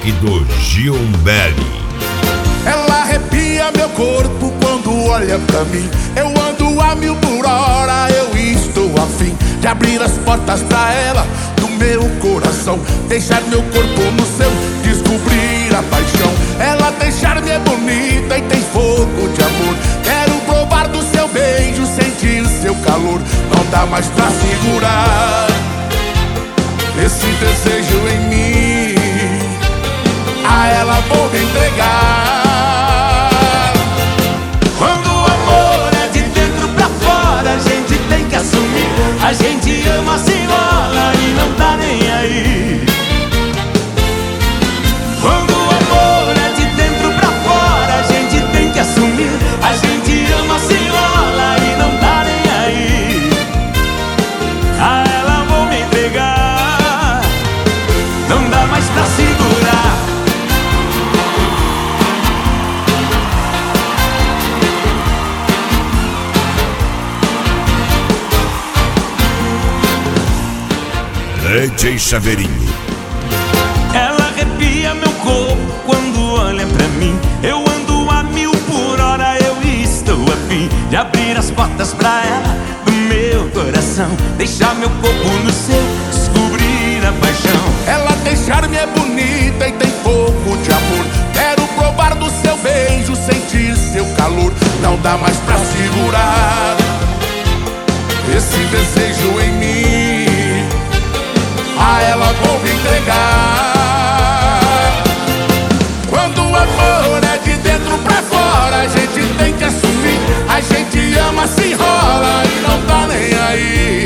rock do Gilberto. Ela arrepia meu corpo quando olha pra mim. Eu ando a 1000 por hora, eu estou afim de abrir as portas pra ela do meu coração, deixar meu corpo no seu, descobrir a paixão. Ela tem charme, é bonita e tem fogo de amor. Quero provar do seu beijo, sentir seu calor. Não dá mais pra segurar esse desejo em mim. A ela vou me entregar. A gente ama, se enrola e não tá nem aí. Quando o amor é de dentro pra fora, a gente tem que assumir. A gente ama, se enrola e não tá nem aí. A ela vou me entregar. Não dá mais pra segurar. DJ Chaveirinho. Ela arrepia meu corpo quando olha pra mim. Eu ando a 1000 por hora, eu estou a fim de abrir as portas pra ela do meu coração, deixar meu corpo no seu, descobrir a paixão. Ela tem charme, é bonita e tem fogo de amor. Quero provar do seu beijo, sentir seu calor. Não dá mais pra segurar esse desejo em mim. A ela vou me entregar. Quando o amor é de dentro pra fora, a gente tem que assumir. A gente ama, se enrola e não tá nem aí.